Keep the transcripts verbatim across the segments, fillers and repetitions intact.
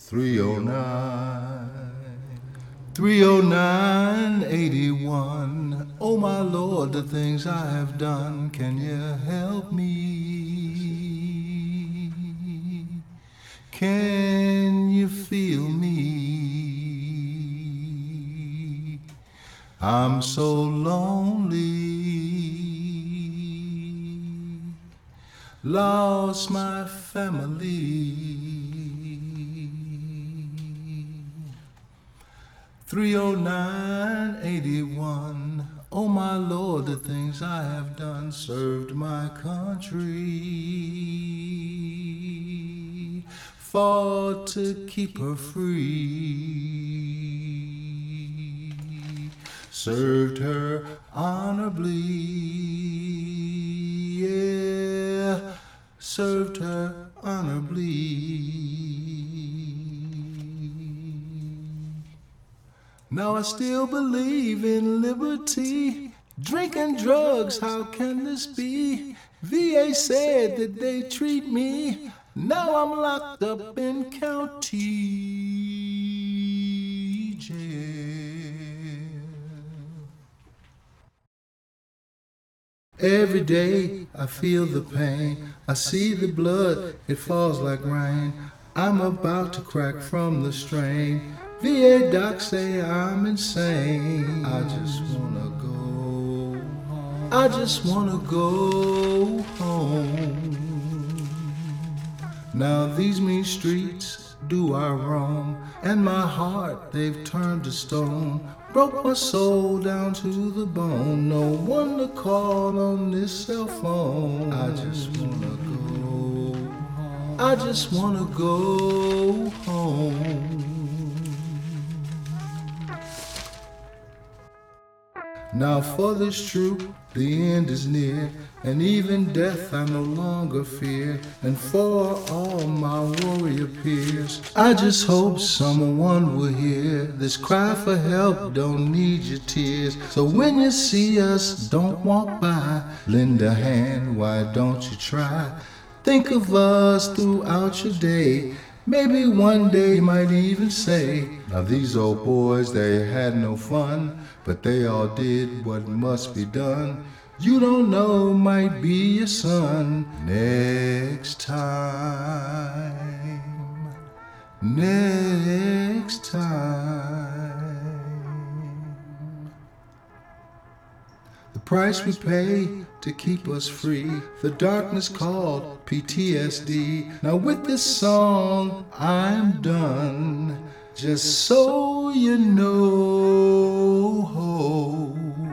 three oh nine, three oh nine, eighty-one. Oh my Lord, the things I have done, can you help me? Can you feel me? I'm so lonely, lost my family. three oh nine, eighty-one. Oh my Lord, the things I have done, served my country, fought to keep her free, served her honorably, yeah, served her honorably. Now I still believe in liberty. Drinking drugs, how can this be? V A said that they treat me. Now I'm locked up in county jail. Every day I feel the pain. I see the blood, it falls like rain. I'm about to crack from the strain. V A docs say I'm insane. I just wanna go home. I just wanna go home. Now these mean streets do I roam, and my heart they've turned to stone. Broke my soul down to the bone. No one to call on this cell phone. I just wanna go home. I just wanna go home. Now for this troop, the end is near, and even death I no longer fear. And for all my warrior peers, I just hope someone will hear this cry for help. Don't need your tears. So when you see us, don't walk by, lend a hand, why don't you try? Think of us throughout your day. Maybe one day you might even say, now these old boys, they had no fun, but they all did what must be done. You don't know, might be your son. Next time, next time. The price we pay to keep us free, the darkness called P T S D. Now with this song I'm done, just so you know.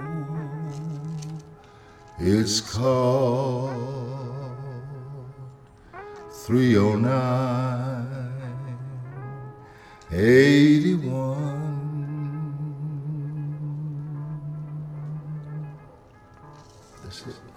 It's called three oh nine, eighty-one. That's it.